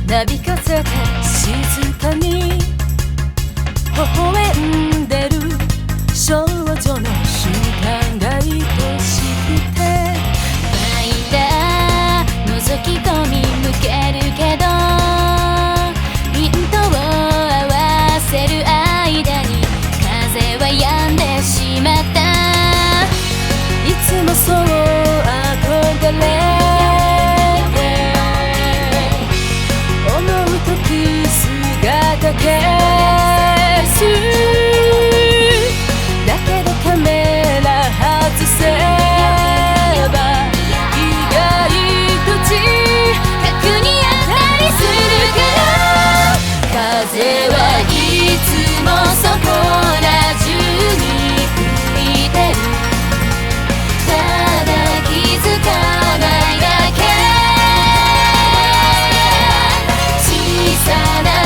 なびかせて静かに微笑んでる少女の瞬間が愛しくて、ファイダー覗き込み向けるけど、ヒントを合わせる間に風は止んでしまった。いつもそう憧れだけすだけどカメラ外せば意外と近くにあったりするから、風はいつもそこら中に吹いてる。ただ気づかないだけ。小さな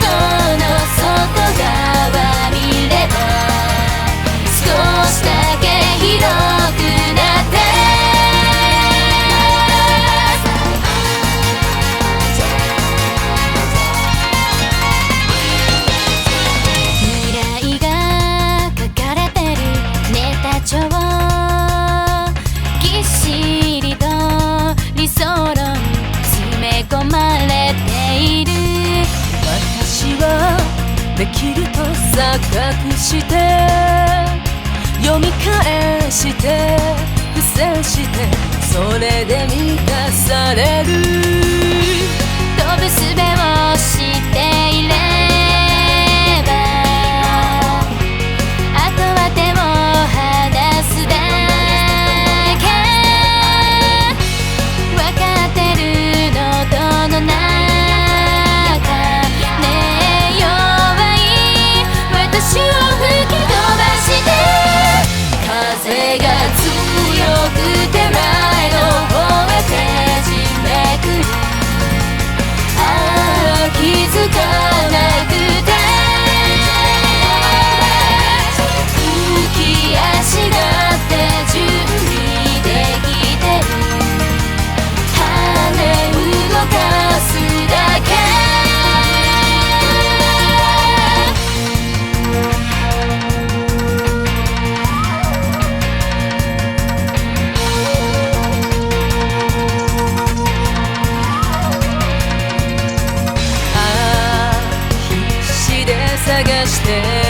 ぎっしりと理想論詰め込まれている。私はできると錯覚して読み返して付箋して、それで満たされる。飛ぶ術を知っていれば、あとは手を離すだけ。わかってる喉の中ねえ、弱い私を吹き飛ばして、風が強くて前の方へねじめくる。ああ気づかなくて浮き足だって準備できてる。羽動かすだけ。探して